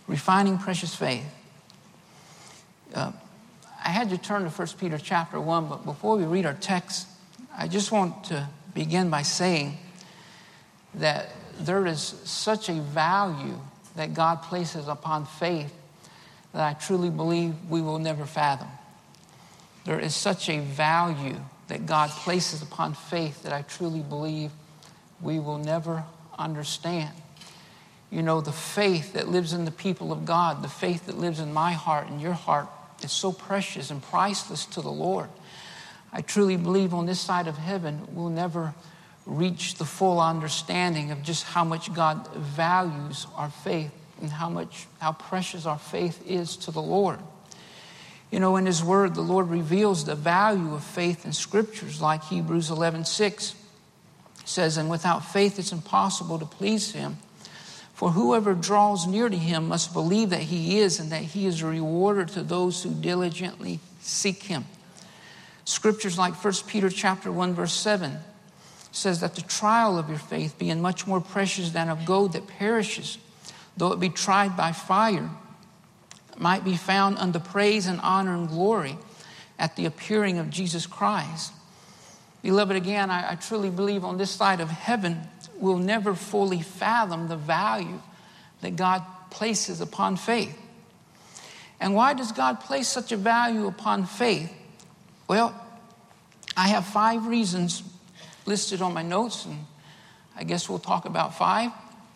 Refining precious faith. I had you turn to 1 Peter chapter 1, but before we read our text, I just want to begin by saying that there is such a value that God places upon faith that I truly believe we will never fathom. There is such a value that God places upon faith that I truly believe we will never understand. You know, the faith that lives in the people of God, the faith that lives in my heart and your heart is so precious and priceless to the Lord. I truly believe on this side of heaven, we'll never reach the full understanding of just how much God values our faith and how precious our faith is to the Lord. You know, in his word, the Lord reveals the value of faith in scriptures like Hebrews 11:6 says, and without faith it's impossible to please him. For whoever draws near to him must believe that he is and that he is a rewarder to those who diligently seek him. Scriptures like 1 Peter chapter 1 verse 7 says that the trial of your faith being much more precious than of gold that perishes, though it be tried by fire, might be found unto praise and honor and glory at the appearing of Jesus Christ. Beloved, again, I truly believe on this side of heaven, we'll never fully fathom the value that God places upon faith. And why does God place such a value upon faith? Well, I have 5 reasons listed on my notes, and I guess we'll talk about 5.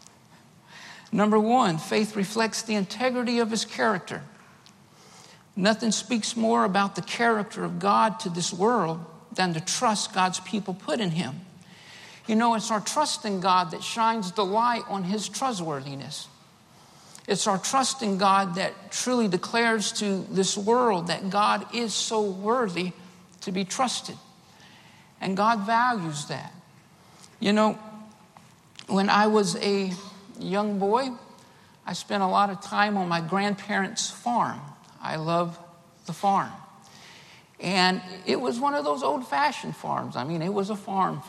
Number 1, faith reflects the integrity of his character. Nothing speaks more about the character of God to this world than the trust God's people put in him. You know, it's our trust in God that shines the light on his trustworthiness. It's our trust in God that truly declares to this world that God is so worthy to be trusted. And God values that. You know, when I was a young boy, I spent a lot of time on my grandparents' farm. I love the farm. And it was one of those old-fashioned farms. I mean, it was a farm.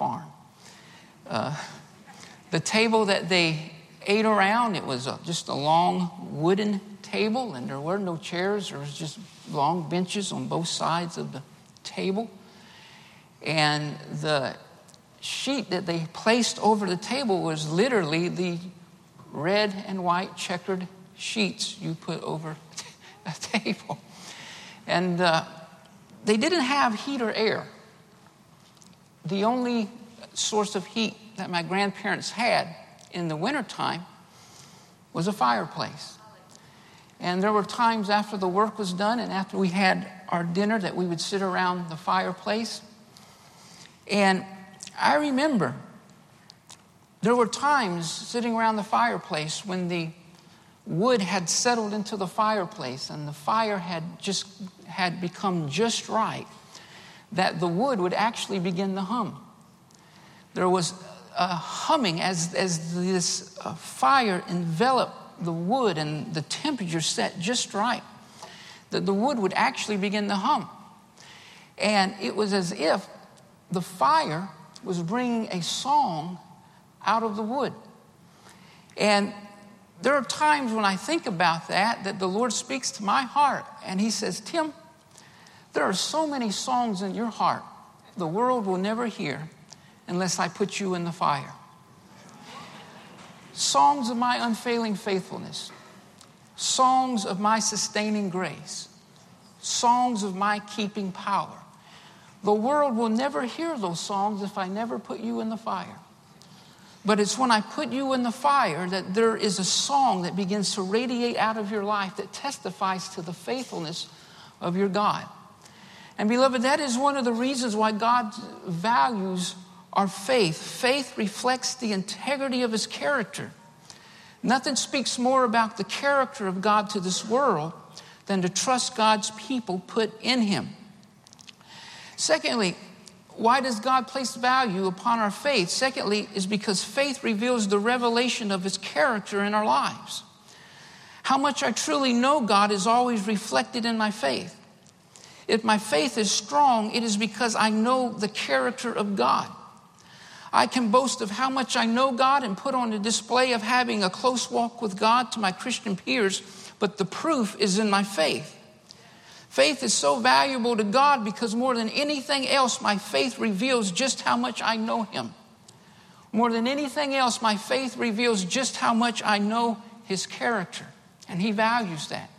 The table that they ate around, it was just a long wooden table, and there were no chairs. There was just long benches on both sides of the table. And the sheet that they placed over the table was literally the red and white checkered sheets you put over a table. And they didn't have heat or air. The only source of heat that my grandparents had in the wintertime was a fireplace. And there were times after the work was done and after we had our dinner that we would sit around the fireplace. And I remember there were times sitting around the fireplace when the wood had settled into the fireplace and the fire had become just right, that the wood would actually begin to hum. There was a humming as this fire enveloped the wood and the temperature set just right, that the wood would actually begin to hum. And it was as if the fire was bringing a song out of the wood. And there are times when I think about that the Lord speaks to my heart and he says, Tim, there are so many songs in your heart the world will never hear unless I put you in the fire. Songs of my unfailing faithfulness, songs of my sustaining grace, songs of my keeping power. The world will never hear those songs if I never put you in the fire. But it's when I put you in the fire that there is a song that begins to radiate out of your life that testifies to the faithfulness of your God. And beloved, that is one of the reasons why God values our faith. Faith reflects the integrity of his character. Nothing speaks more about the character of God to this world than to trust God's people put in him. Secondly, why does God place value upon our faith? Secondly, is because faith reveals the revelation of his character in our lives. How much I truly know God is always reflected in my faith. If my faith is strong, it is because I know the character of God. I can boast of how much I know God and put on a display of having a close walk with God to my Christian peers, but the proof is in my faith. Faith is so valuable to God because more than anything else, my faith reveals just how much I know Him. More than anything else, my faith reveals just how much I know His character, and He values that.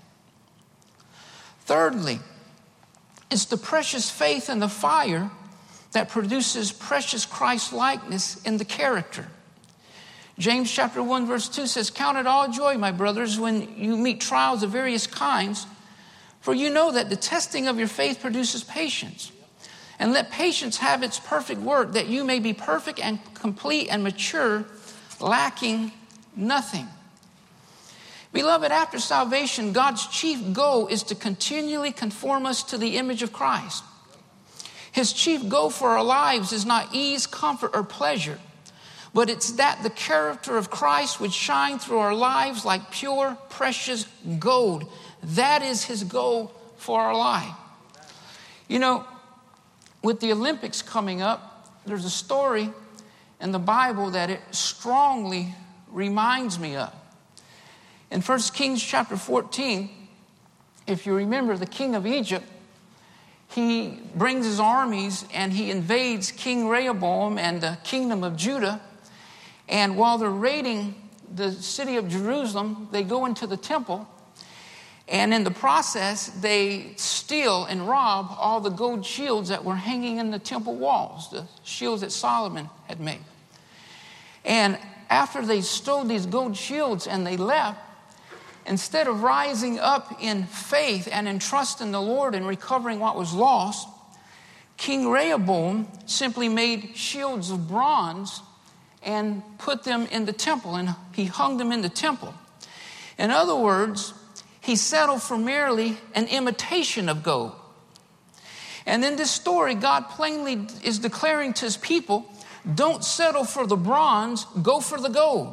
Thirdly, it's the precious faith in the fire that produces precious Christ-likeness in the character. James chapter 1 verse 2 says, "Count it all joy, my brothers, when you meet trials of various kinds, for you know that the testing of your faith produces patience. And let patience have its perfect work, that you may be perfect and complete and mature, lacking nothing." Beloved, after salvation, God's chief goal is to continually conform us to the image of Christ. His chief goal for our lives is not ease, comfort, or pleasure, but it's that the character of Christ would shine through our lives like pure, precious gold. That is His goal for our life. You know, with the Olympics coming up, there's a story in the Bible that it strongly reminds me of. In 1 Kings chapter 14, if you remember, the king of Egypt, he brings his armies and he invades King Rehoboam and the kingdom of Judah. And while they're raiding the city of Jerusalem, they go into the temple. And in the process, they steal and rob all the gold shields that were hanging in the temple walls, the shields that Solomon had made. And after they stole these gold shields and they left, instead of rising up in faith and in trust in the Lord and recovering what was lost, King Rehoboam simply made shields of bronze and put them in the temple, and he hung them in the temple. In other words, he settled for merely an imitation of gold. And in this story, God plainly is declaring to His people, don't settle for the bronze, go for the gold.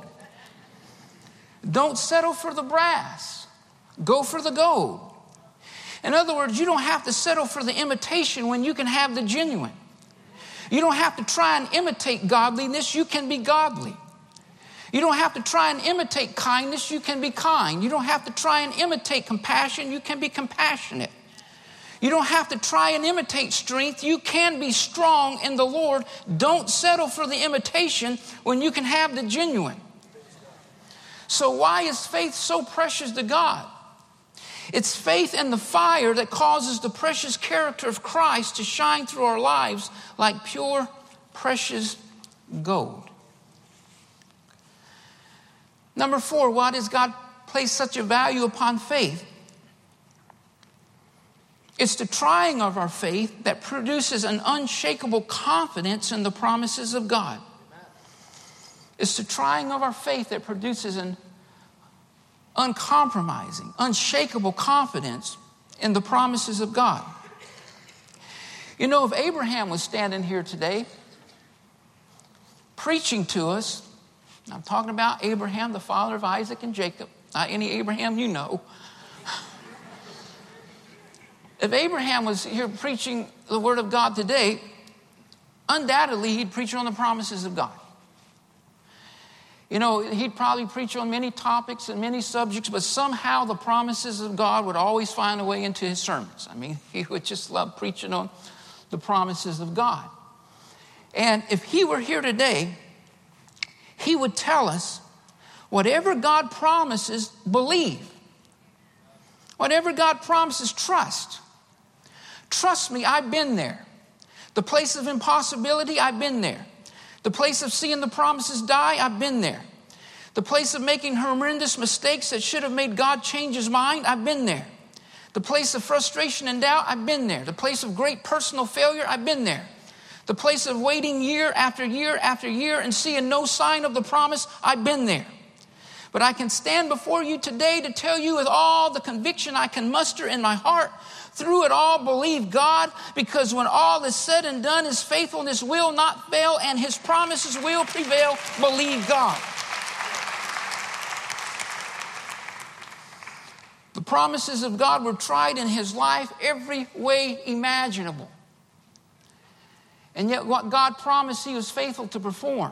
Don't settle for the brass. Go for the gold. In other words, you don't have to settle for the imitation when you can have the genuine. You don't have to try and imitate godliness. You can be godly. You don't have to try and imitate kindness. You can be kind. You don't have to try and imitate compassion. You can be compassionate. You don't have to try and imitate strength. You can be strong in the Lord. Don't settle for the imitation when you can have the genuine. So why is faith so precious to God? It's faith in the fire that causes the precious character of Christ to shine through our lives like pure, precious gold. Number 4, why does God place such a value upon faith? It's the trying of our faith that produces an unshakable confidence in the promises of God. It's the trying of our faith that produces an uncompromising, unshakable confidence in the promises of God. You know, if Abraham was standing here today preaching to us, I'm talking about Abraham, the father of Isaac and Jacob, not any Abraham you know. If Abraham was here preaching the word of God today, undoubtedly he'd preach on the promises of God. You know, he'd probably preach on many topics and many subjects, but somehow the promises of God would always find a way into his sermons. I mean, he would just love preaching on the promises of God. And if he were here today, he would tell us, whatever God promises, believe. Whatever God promises, trust. Trust me, I've been there. The place of impossibility, I've been there. The place of seeing the promises die, I've been there. The place of making horrendous mistakes that should have made God change His mind, I've been there. The place of frustration and doubt, I've been there. The place of great personal failure, I've been there. The place of waiting year after year after year and seeing no sign of the promise, I've been there. But I can stand before you today to tell you with all the conviction I can muster in my heart, through it all, believe God, because when all is said and done, His faithfulness will not fail and His promises will prevail. Believe God. The promises of God were tried in his life every way imaginable. And yet what God promised, he was faithful to perform.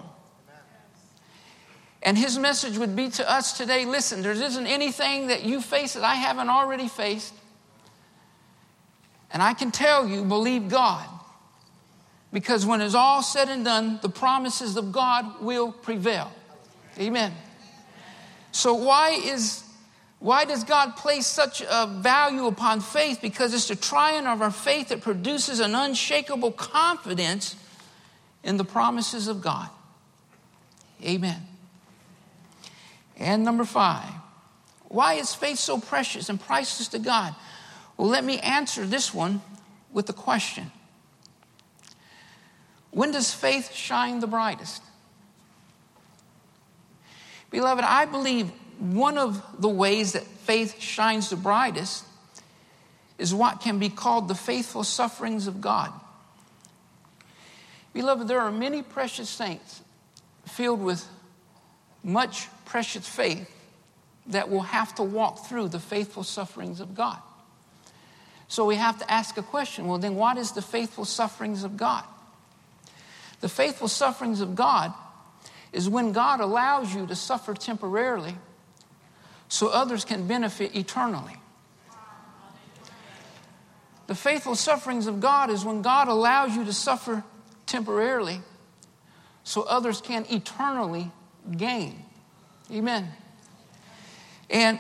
And his message would be to us today, listen, there isn't anything that you face that I haven't already faced. And I can tell you, believe God. Because when it's all said and done, the promises of God will prevail. Amen. So why does God place such a value upon faith? Because it's the triumph of our faith that produces an unshakable confidence in the promises of God. Amen. And number 5, why is faith so precious and priceless to God? Well, let me answer this one with a question. When does faith shine the brightest? Beloved, I believe one of the ways that faith shines the brightest is what can be called the faithful sufferings of God. Beloved, there are many precious saints filled with much precious faith that will have to walk through the faithful sufferings of God. So we have to ask a question, well then what is the faithful sufferings of God? The faithful sufferings of God is when God allows you to suffer temporarily so others can benefit eternally. The faithful sufferings of God is when God allows you to suffer temporarily so others can eternally gain. Amen. And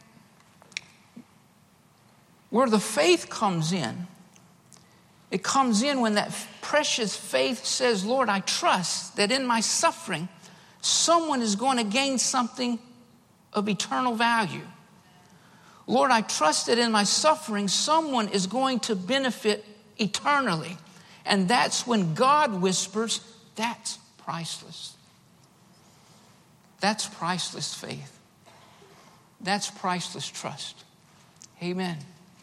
where the faith comes in, it comes in when that precious faith says, Lord, I trust that in my suffering, someone is going to gain something of eternal value. Lord, I trust that in my suffering, someone is going to benefit eternally. And that's when God whispers, that's priceless. That's priceless faith. That's priceless trust. Amen.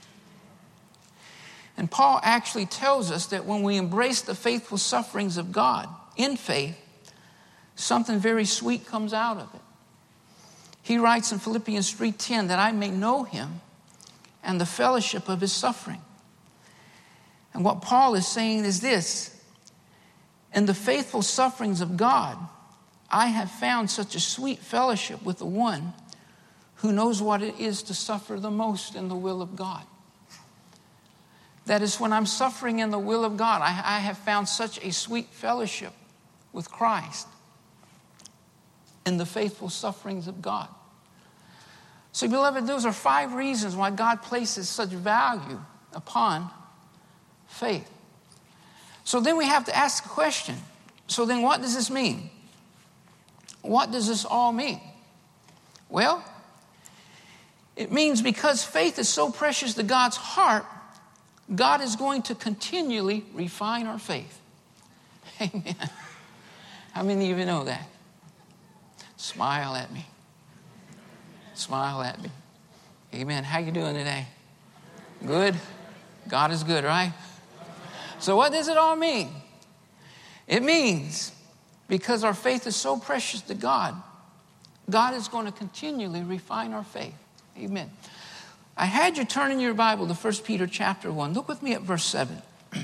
And Paul actually tells us that when we embrace the faithful sufferings of God in faith, something very sweet comes out of it. He writes in Philippians 3:10 that I may know him and the fellowship of his suffering. And what Paul is saying is this: in the faithful sufferings of God, I have found such a sweet fellowship with the one who knows what it is to suffer the most in the will of God. That is, when I'm suffering in the will of God, I have found such a sweet fellowship with Christ in the faithful sufferings of God. So, beloved, those are 5 reasons why God places such value upon faith. So then we have to ask a question. So then what does this mean? What does this all mean? Well, it means because faith is so precious to God's heart, God is going to continually refine our faith. Amen. How many of you know that? Smile at me. Smile at me. Amen. How you doing today? Good? God is good, right? So what does it all mean? It means because our faith is so precious to God, God is going to continually refine our faith. Amen. I had you turn in your Bible to 1 Peter chapter 1. Look with me at verse 7.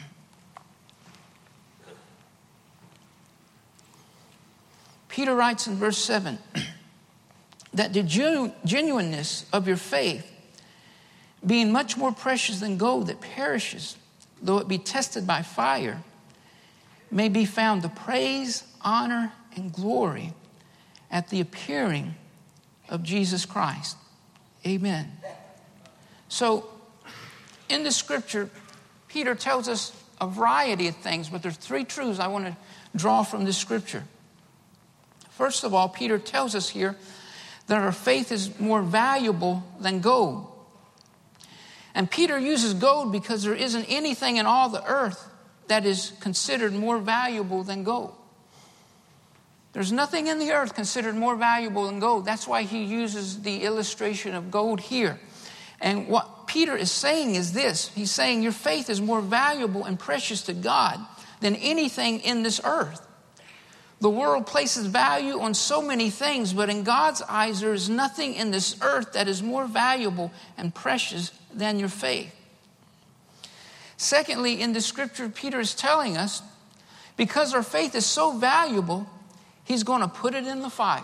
Peter writes in verse 7 that the genuineness of your faith, being much more precious than gold that perishes, though it be tested by fire, may be found to praise, honor, and glory at the appearing of Jesus Christ. Amen. So, in the scripture, Peter tells us a variety of things, but there's 3 truths I want to draw from this scripture. First of all, Peter tells us here that our faith is more valuable than gold. And Peter uses gold because there isn't anything in all the earth that is considered more valuable than gold. There's nothing in the earth considered more valuable than gold. That's why he uses the illustration of gold here. And what Peter is saying is this. He's saying your faith is more valuable and precious to God than anything in this earth. The world places value on so many things, but in God's eyes, there is nothing in this earth that is more valuable and precious than your faith. Secondly, in the scripture, Peter is telling us Because our faith is so valuable, he's going to put it in the fire.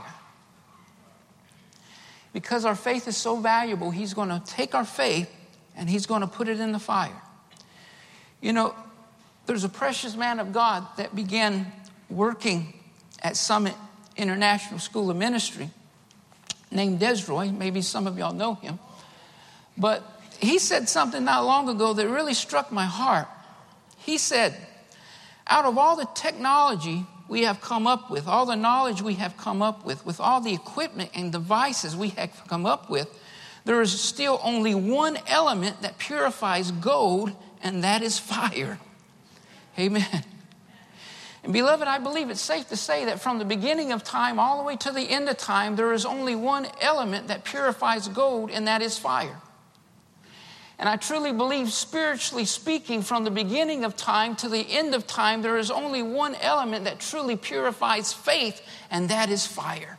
Because our faith is so valuable, he's going to take our faith and he's going to put it in the fire. You know, there's a precious man of God that began working at Summit International School of Ministry named Desroy. Maybe some of y'all know him. But he said something not long ago that really struck my heart. He said, out of all the technology we have come up with, all the knowledge we have come up with all the equipment and devices we have come up with, there is still only one element that purifies gold, and that is fire. Amen. And beloved, I believe it's safe to say that from the beginning of time all the way to the end of time, there is only one element that purifies gold, and that is fire. And I truly believe, spiritually speaking, from the beginning of time to the end of time, there is only one element that truly purifies faith, and that is fire.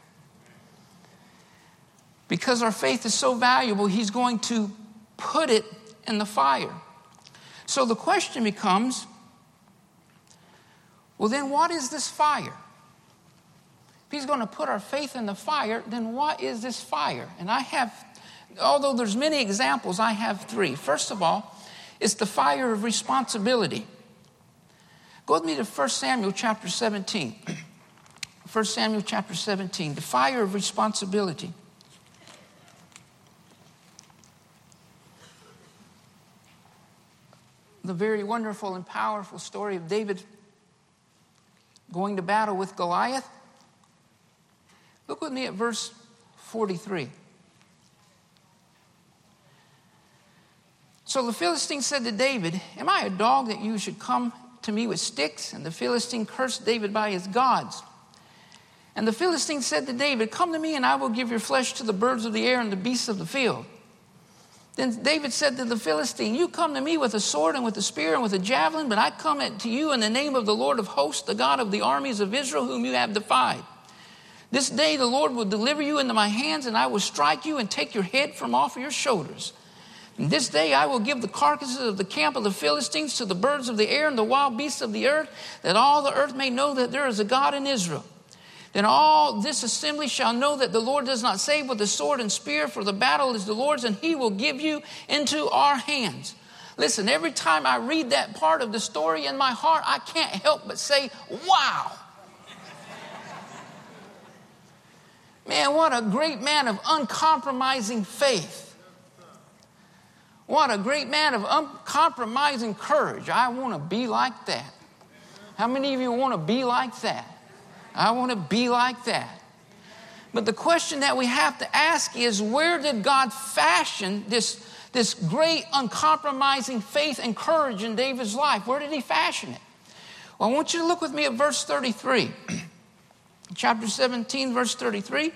Because our faith is so valuable, he's going to put it in the fire. So the question becomes, well, then what is this fire? If he's going to put our faith in the fire, then what is this fire? And although there's many examples, I have three. First of all, it's the fire of responsibility. Go with me to 1 Samuel chapter 17. 1 Samuel chapter 17, the fire of responsibility. The very wonderful and powerful story of David going to battle with Goliath. Look with me at verse 43. So the Philistine said to David, am I a dog that you should come to me with sticks? And the Philistine cursed David by his gods. And the Philistine said to David, come to me and I will give your flesh to the birds of the air and the beasts of the field. Then David said to the Philistine, you come to me with a sword and with a spear and with a javelin, but I come to you in the name of the Lord of hosts, the God of the armies of Israel, whom you have defied. This day the Lord will deliver you into my hands, and I will strike you and take your head from off your shoulders. And this day I will give the carcasses of the camp of the Philistines to the birds of the air and the wild beasts of the earth, that all the earth may know that there is a God in Israel. Then all this assembly shall know that the Lord does not save with the sword and spear, for the battle is the Lord's, and he will give you into our hands. Listen, every time I read that part of the story in my heart, I can't help but say, wow. Man, what a great man of uncompromising faith. What a great man of uncompromising courage. I want to be like that. How many of you want to be like that? I want to be like that. But the question that we have to ask is, where did God fashion this great uncompromising faith and courage in David's life? Where did he fashion it? Well, I want you to look with me at verse 33. Chapter 17, verse 33.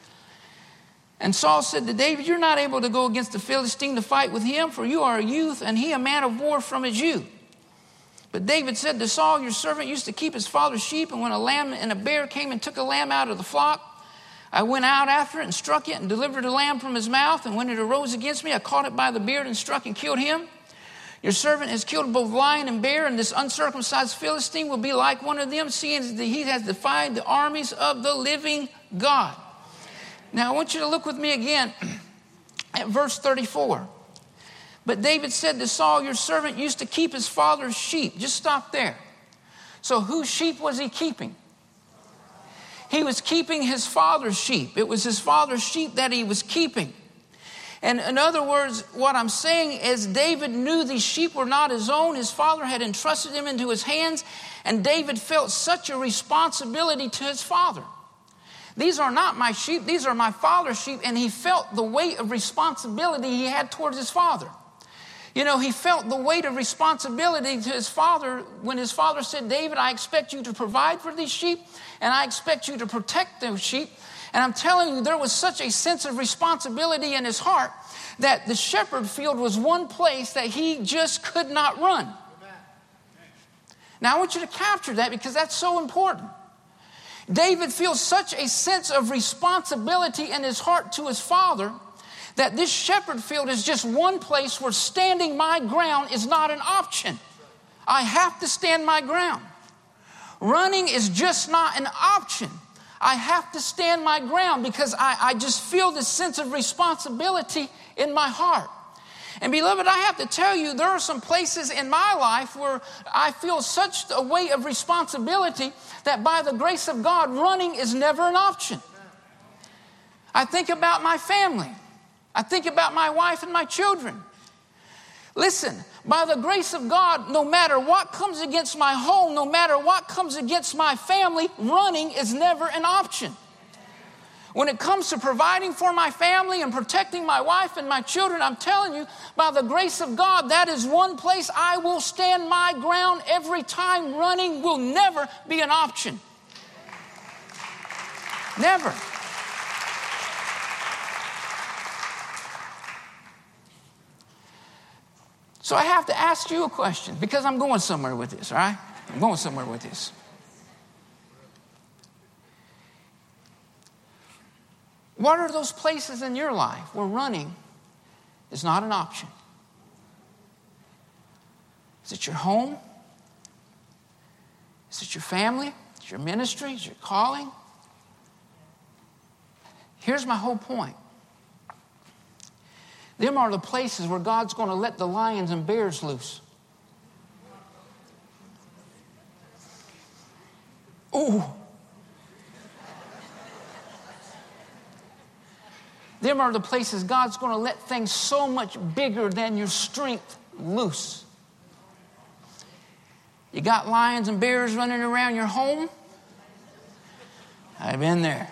And Saul said to David, you're not able to go against the Philistine to fight with him, for you are a youth, and he a man of war from his youth. But David said to Saul, your servant used to keep his father's sheep, and when a lamb and a bear came and took a lamb out of the flock, I went out after it and struck it and delivered the lamb from his mouth. And when it arose against me, I caught it by the beard and struck and killed him. Your servant has killed both lion and bear, and this uncircumcised Philistine will be like one of them, seeing that he has defied the armies of the living God. Now, I want you to look with me again at verse 34. But David said to Saul, your servant used to keep his father's sheep. Just stop there. So whose sheep was he keeping? He was keeping his father's sheep. It was his father's sheep that he was keeping. And in other words, what I'm saying is David knew these sheep were not his own. His father had entrusted them into his hands, and David felt such a responsibility to his father. These are not my sheep, these are my father's sheep, and he felt the weight of responsibility he had towards his father. You know, he felt the weight of responsibility to his father when his father said, David, I expect you to provide for these sheep, and I expect you to protect those sheep. And I'm telling you, there was such a sense of responsibility in his heart that the shepherd field was one place that he just could not run. Now, I want you to capture that because that's so important. David feels such a sense of responsibility in his heart to his father that this shepherd field is just one place where standing my ground is not an option. I have to stand my ground. Running is just not an option. I have to stand my ground because I just feel this sense of responsibility in my heart. And beloved, I have to tell you, there are some places in my life where I feel such a weight of responsibility that by the grace of God, running is never an option. I think about my family. I think about my wife and my children. Listen, by the grace of God, no matter what comes against my home, no matter what comes against my family, running is never an option. When it comes to providing for my family and protecting my wife and my children, I'm telling you, by the grace of God, that is one place I will stand my ground every time. Running will never be an option. Never. So I have to ask you a question because I'm going somewhere with this, all right? I'm going somewhere with this. What are those places in your life where running is not an option? Is it your home? Is it your family? Is it your ministry? Is it your calling? Here's my whole point. Them are the places where God's going to let the lions and bears loose. Ooh. Them are the places God's going to let things so much bigger than your strength loose. You got lions and bears running around your home? I've been there.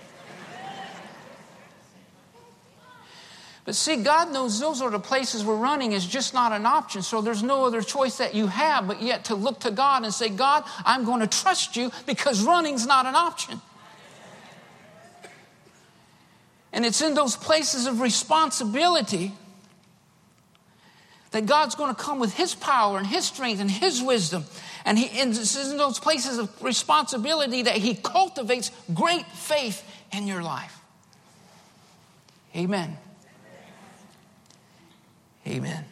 But see, God knows those are the places where running is just not an option. So there's no other choice that you have but yet to look to God and say, God, I'm going to trust you because running's not an option. And it's in those places of responsibility that God's going to come with His power and His strength and His wisdom. And it's in those places of responsibility that He cultivates great faith in your life. Amen. Amen.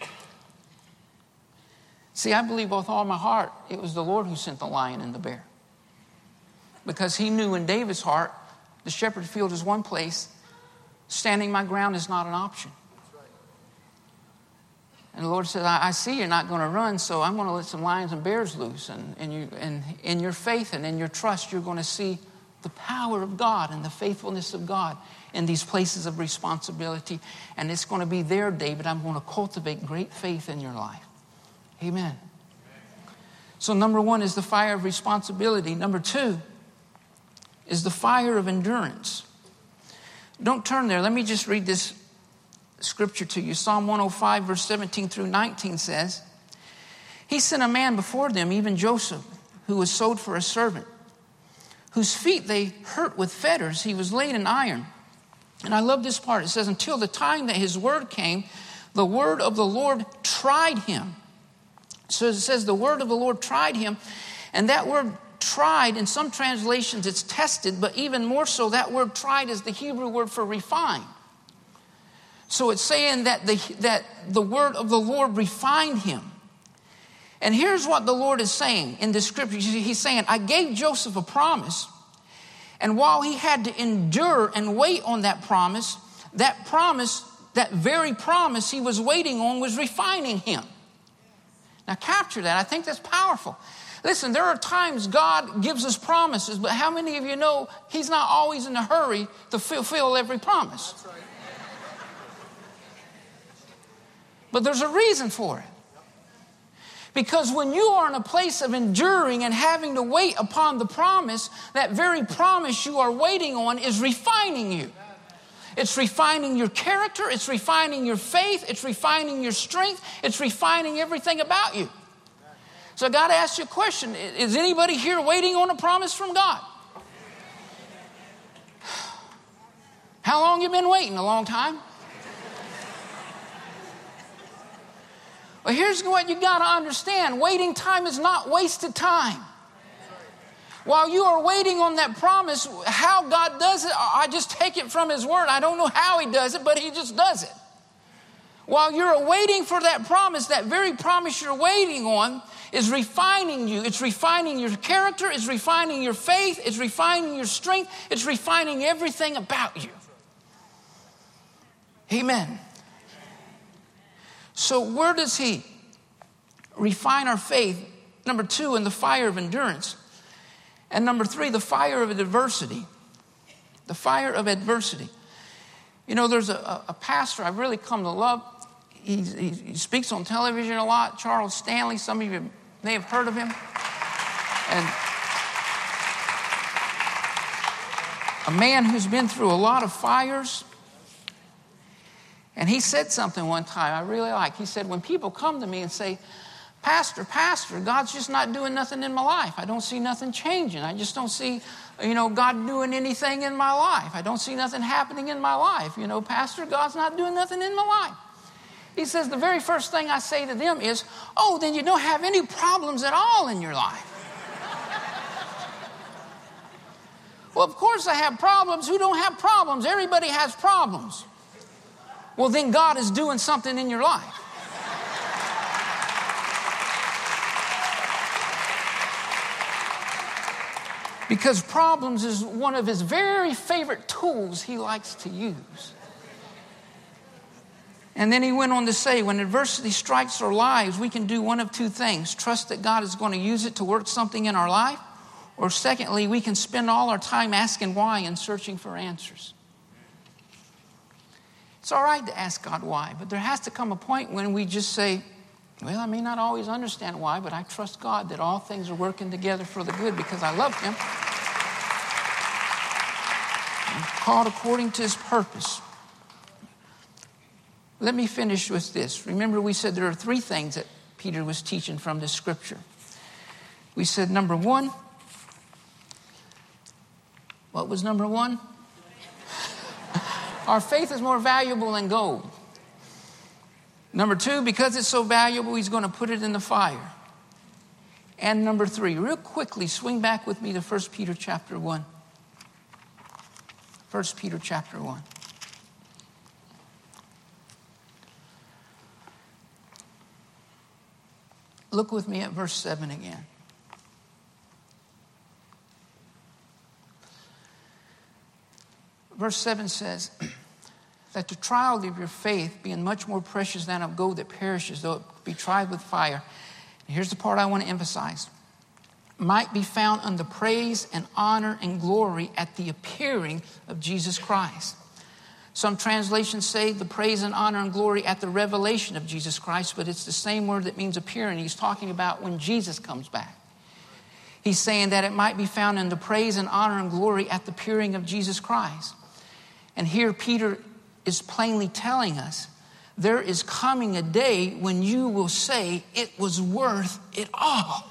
See, I believe with all my heart it was the Lord who sent the lion and the bear. Because He knew in David's heart, the shepherd field is one place, standing my ground is not an option. And the Lord said, I see you're not going to run, so I'm going to let some lions and bears loose. And in your faith and in your trust, you're going to see the power of God and the faithfulness of God in these places of responsibility. And it's going to be there, David. I'm going to cultivate great faith in your life. Amen. So number one is the fire of responsibility. Number two is the fire of endurance. Don't turn there. Let me just read this scripture to you. Psalm 105, verse 17 through 19 says, He sent a man before them, even Joseph, who was sold for a servant, whose feet they hurt with fetters. He was laid in iron. And I love this part. It says, until the time that his word came, the word of the Lord tried him. So it says the word of the Lord tried him. And that word tried, in some translations it's tested, but even more so, that word tried is the Hebrew word for refined. So it's saying that the word of the Lord refined him. And here's what the Lord is saying in this scripture. He's saying, I gave Joseph a promise. And while he had to endure and wait on that promise, that very promise he was waiting on was refining him. Now capture that. I think that's powerful. Listen, there are times God gives us promises, but how many of you know He's not always in a hurry to fulfill every promise? That's right. But there's a reason for it. Because when you are in a place of enduring and having to wait upon the promise, that very promise you are waiting on is refining you. It's refining your character. It's refining your faith. It's refining your strength. It's refining everything about you. So I got to ask you a question. Is anybody here waiting on a promise from God? How long you been waiting? A long time? Well, here's what you got to understand. Waiting time is not wasted time. While you are waiting on that promise, how God does it, I just take it from His word. I don't know how He does it, but He just does it. While you're waiting for that promise, that very promise you're waiting on is refining you. It's refining your character. It's refining your faith. It's refining your strength. It's refining everything about you. Amen. So where does he refine our faith? Number 2, in the fire of endurance. And number 3, the fire of adversity. The fire of adversity. You know, there's a pastor I've really come to love. He speaks on television a lot, Charles Stanley. Some of you may have heard of him. And a man who's been through a lot of fires. And he said something one time I really like. He said, when people come to me and say, Pastor, God's just not doing nothing in my life. I don't see nothing changing. I just don't see, God doing anything in my life. I don't see nothing happening in my life. Pastor, God's not doing nothing in my life. He says the very first thing I say to them is, oh, then you don't have any problems at all in your life. Well, of course I have problems. Who don't have problems? Everybody has problems. Well, then God is doing something in your life. Because problems is one of his very favorite tools he likes to use. And then he went on to say, when adversity strikes our lives, we can do one of 2 things. Trust that God is going to use it to work something in our life. Or secondly, we can spend all our time asking why and searching for answers. It's all right to ask God why, but there has to come a point when we just say, well, I may not always understand why, but I trust God that all things are working together for the good because I love him. I'm called according to his purpose. Let me finish with this. Remember, we said there are 3 things that Peter was teaching from this scripture. We said, number 1, what was number 1? Our faith is more valuable than gold. Number 2, because it's so valuable, he's going to put it in the fire. And number 3, real quickly, swing back with me to 1 Peter chapter 1. 1 Peter chapter 1. Look with me at verse 7 again. Verse 7 says, that the trial of your faith, being much more precious than of gold that perishes, though it be tried with fire. And here's the part I want to emphasize. Might be found unto praise and honor and glory at the appearing of Jesus Christ. Some translations say the praise and honor and glory at the revelation of Jesus Christ, but it's the same word that means appearing. He's talking about when Jesus comes back. He's saying that it might be found in the praise and honor and glory at the appearing of Jesus Christ. And here Peter is plainly telling us there is coming a day when you will say it was worth it all.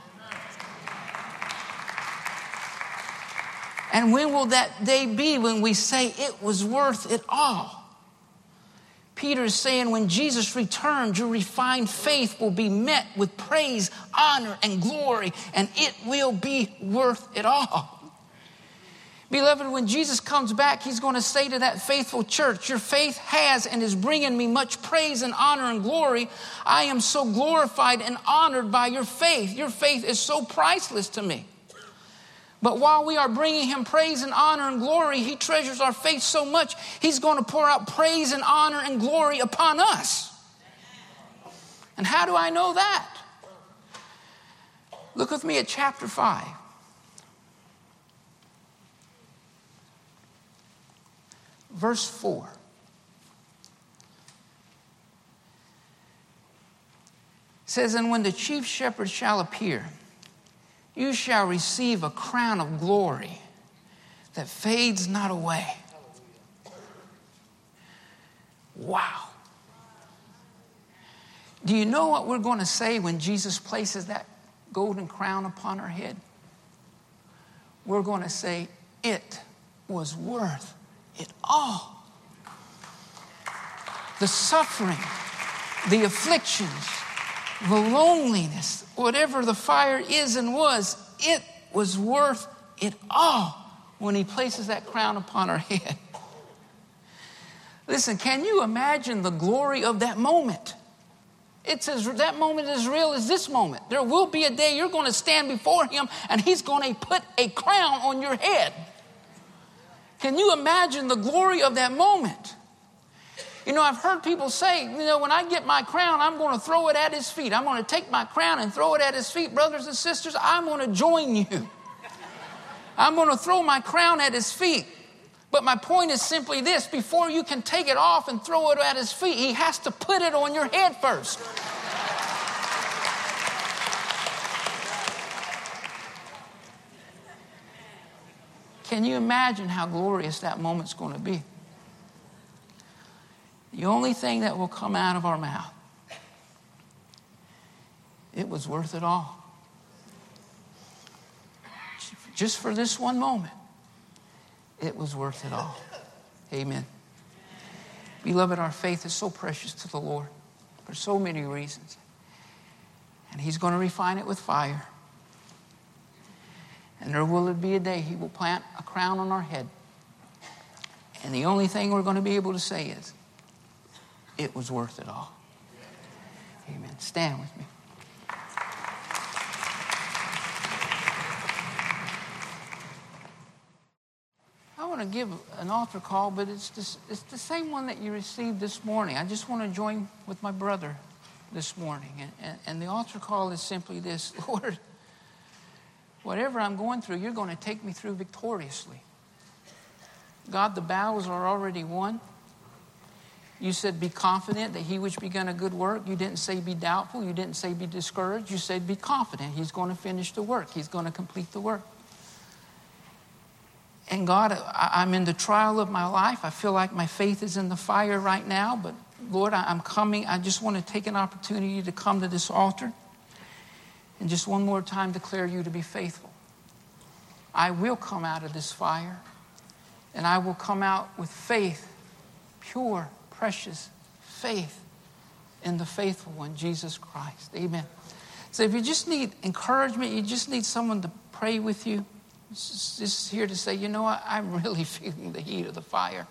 And when will that day be when we say it was worth it all? Peter is saying when Jesus returns, your refined faith will be met with praise, honor, and glory, and it will be worth it all. Beloved, when Jesus comes back, he's going to say to that faithful church, your faith has and is bringing me much praise and honor and glory. I am so glorified and honored by your faith. Your faith is so priceless to me. But while we are bringing him praise and honor and glory, he treasures our faith so much, he's going to pour out praise and honor and glory upon us. And how do I know that? Look with me at chapter 5. Verse 4. It says, and when the chief shepherd shall appear, you shall receive a crown of glory that fades not away. Wow. Do you know what we're going to say when Jesus places that golden crown upon our head? We're going to say, it was worth it all. The suffering, the afflictions, the loneliness, whatever the fire is and was, it was worth it all when he places that crown upon our head. Listen, can you imagine the glory of that moment? That moment is real as this moment. There will be a day you're going to stand before him and he's going to put a crown on your head. Can you imagine the glory of that moment? You know, I've heard people say, when I get my crown, I'm going to throw it at his feet. I'm going to take my crown and throw it at his feet. Brothers and sisters, I'm going to join you. I'm going to throw my crown at his feet. But my point is simply this: before you can take it off and throw it at his feet, he has to put it on your head first. Can you imagine how glorious that moment's going to be? The only thing that will come out of our mouth, it was worth it all. Just for this one moment, it was worth it all. Amen. Beloved, our faith is so precious to the Lord for so many reasons. And he's going to refine it with fire. And there will be a day he will plant a crown on our head. And the only thing we're going to be able to say is, it was worth it all. Amen. Stand with me. I want to give an altar call, but it's the same one that you received this morning. I just want to join with my brother this morning. And the altar call is simply this: Lord, whatever I'm going through, you're going to take me through victoriously. God, the battles are already won. You said be confident that he which begun a good work. You didn't say be doubtful. You didn't say be discouraged. You said be confident. He's going to finish the work. He's going to complete the work. And God, I'm in the trial of my life. I feel like my faith is in the fire right now. But Lord, I'm coming. I just want to take an opportunity to come to this altar and just one more time declare you to be faithful. I will come out of this fire, and I will come out with faith, pure, precious faith in the faithful one, Jesus Christ. Amen. So if you just need encouragement, you just need someone to pray with you, just here to say, you know what, I'm really feeling the heat of the fire.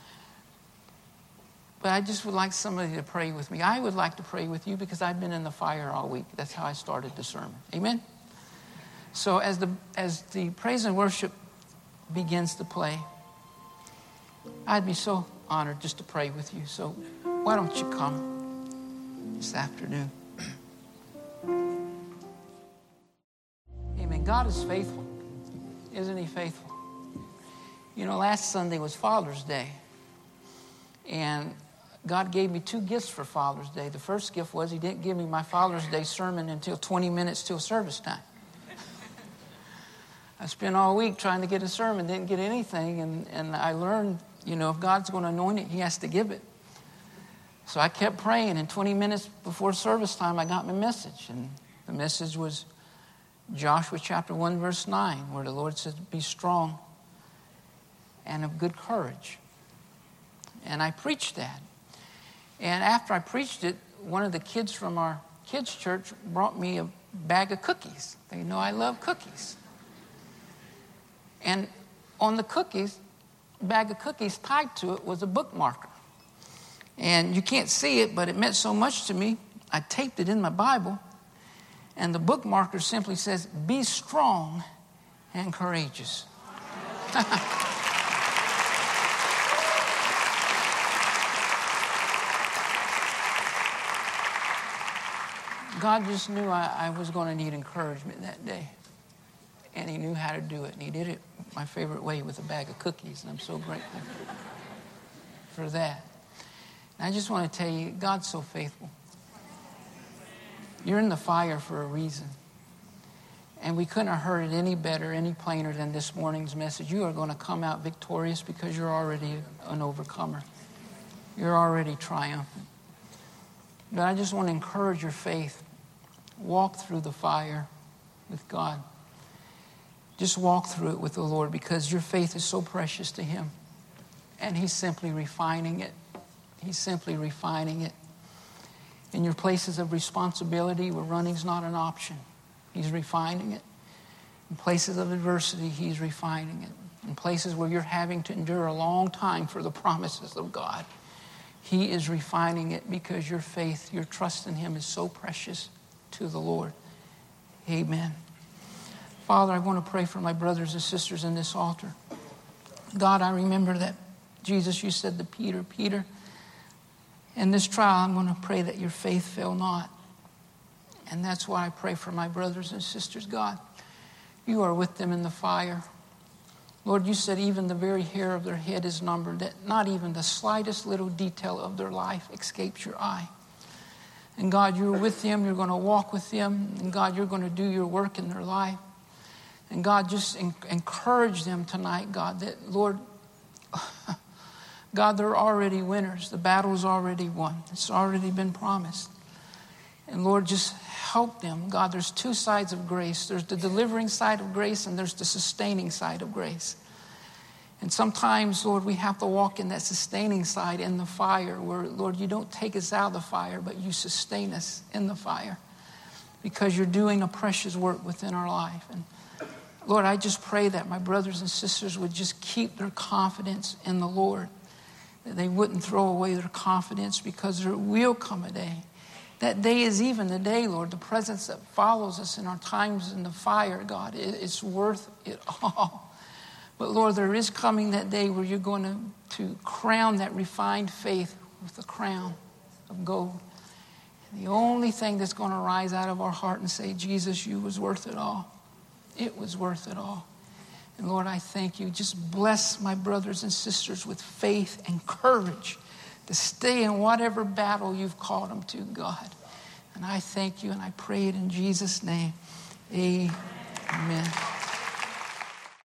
But I just would like somebody to pray with me. I would like to pray with you because I've been in the fire all week. That's how I started the sermon. Amen? So as the praise and worship begins to play, I'd be so honored just to pray with you. So why don't you come this afternoon? Amen. God is faithful. Isn't he faithful? You know, last Sunday was Father's Day. And God gave me 2 gifts for Father's Day. The first gift was he didn't give me my Father's Day sermon until 20 minutes till service time. I spent all week trying to get a sermon, didn't get anything, and I learned, you know, if God's going to anoint it, he has to give it. So I kept praying, and 20 minutes before service time, I got my message. And the message was Joshua chapter 1, verse 9, where the Lord says, be strong and of good courage. And I preached that. And after I preached it, one of the kids from our kids' church brought me a bag of cookies. They know I love cookies. And on the cookies, a bag of cookies tied to it was a bookmarker. And you can't see it, but it meant so much to me. I taped it in my Bible. And the bookmarker simply says, be strong and courageous. God just knew I was going to need encouragement that day. And he knew how to do it. And he did it my favorite way, with a bag of cookies. And I'm so grateful for that. And I just want to tell you, God's so faithful. You're in the fire for a reason. And we couldn't have heard it any better, any plainer than this morning's message. You are going to come out victorious because you're already an overcomer. You're already triumphant. But I just want to encourage your faith. Walk through the fire with God. Just walk through it with the Lord, because your faith is so precious to him. And he's simply refining it. He's simply refining it. In your places of responsibility where running's not an option, he's refining it. In places of adversity, he's refining it. In places where you're having to endure a long time for the promises of God, He is refining it because your faith, your trust in him is so precious to the Lord. Amen. Father, I want to pray for my brothers and sisters in this altar. God, I remember that, Jesus, you said to Peter, Peter, in this trial, I'm going to pray that your faith fail not. And that's why I pray for my brothers and sisters, God. You are with them in the fire. Lord, you said even the very hair of their head is numbered, that not even the slightest little detail of their life escapes your eye. And God, you're with them. You're going to walk with them. And God, you're going to do your work in their life. And God, just encourage them tonight, God, that, Lord, God, they're already winners. The battle's already won. It's already been promised. And Lord, just help them. God, there's two sides of grace. There's the delivering side of grace and there's the sustaining side of grace. And sometimes, Lord, we have to walk in that sustaining side in the fire where, Lord, you don't take us out of the fire, but you sustain us in the fire because you're doing a precious work within our life. And Lord, I just pray that my brothers and sisters would just keep their confidence in the Lord, that they wouldn't throw away their confidence because there will come a day. That day is even the day, Lord, the presence that follows us in our times in the fire, God, it's worth it all. But Lord, there is coming that day where you're going to crown that refined faith with a crown of gold. And the only thing that's going to rise out of our heart and say, Jesus, you was worth it all. It was worth it all. And Lord, I thank you. Just bless my brothers and sisters with faith and courage to stay in whatever battle you've called them to, God. And I thank you and I pray it in Jesus' name. Amen.